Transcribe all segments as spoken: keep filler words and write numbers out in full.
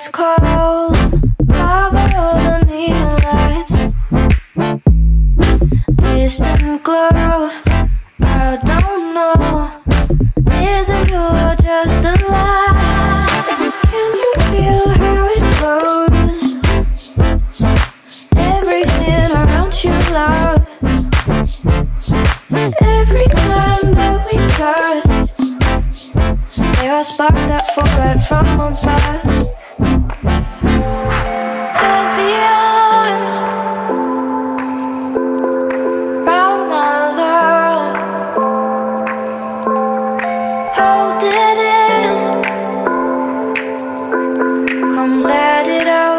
It's cold, cover the neon lights, distant glow. I don't know, is it you or just the light? Can you feel how it goes? Everything around you, love. Every time that we touch, there are sparks that fall right from above. Heavy arms round my love, hold it in, come let it out.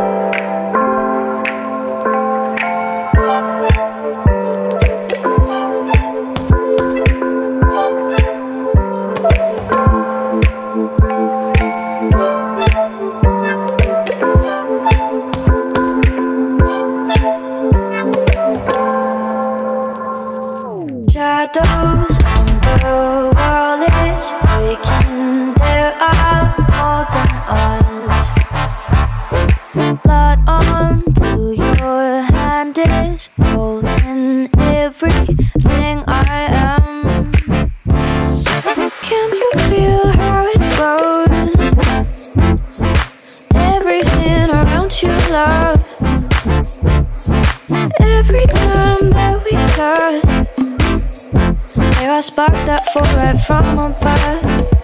Shadows on the wall is waking. There are more than us. Blood onto your hand is holding everything I am. Can you feel how it goes? Everything around you, love. Every time that we touch, there are sparks that fall right from above.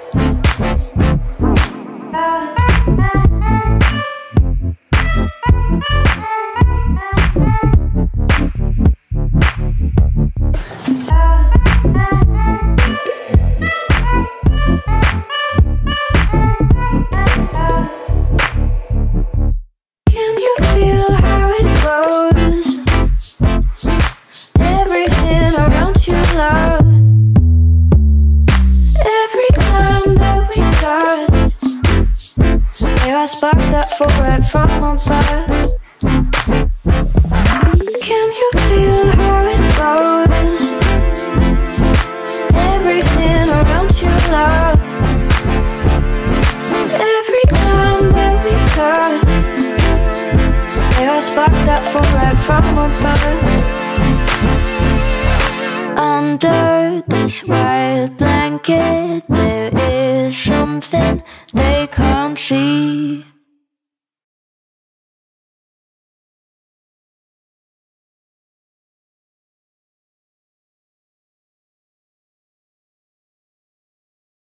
Can you feel how it goes? Everything around you, love. Every time that we touch, there are sparks that fall right from above. Can you feel how it goes? Everything around you, love. Every time that we touch, there are sparks that fall right from above. Under this white blanket, there is something they can't see.